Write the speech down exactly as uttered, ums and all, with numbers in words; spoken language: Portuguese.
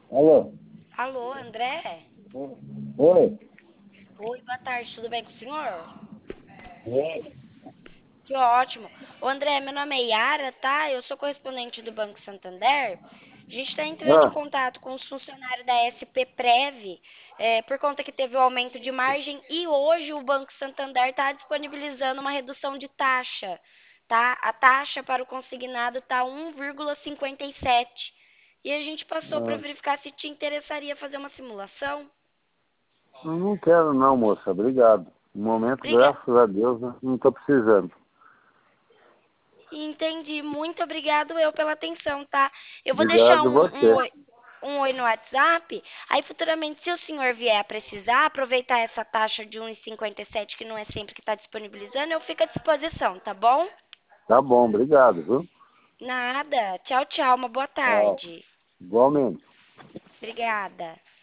Alô? Alô, André? Oi? Oi, boa tarde, tudo bem com o senhor? Oi? Que ótimo. Ô, André, meu nome é Yara, tá? Eu sou correspondente do Banco Santander. A gente está entrando em Ah, contato com os funcionários da S P Prev, é, por conta que teve o aumento de margem e hoje o Banco Santander está disponibilizando uma redução de taxa, tá? A taxa para o consignado está um vírgula cinquenta e sete. E a gente passou para ah, verificar se te interessaria fazer uma simulação. eu não quero não, moça. Obrigado. No momento, Briga... graças a Deus, eu não estou precisando. Entendi. Muito obrigado eu pela atenção, tá? Eu vou deixar Obrigado um, um você. oi, um oi no WhatsApp. Aí futuramente, se o senhor vier a precisar, aproveitar essa taxa de um e cinquenta e sete que não é sempre que está disponibilizando, eu fico à disposição, tá bom? Tá bom, obrigado, viu? Nada. Tchau, tchau. Uma boa Ó, tarde. igualmente. Obrigada.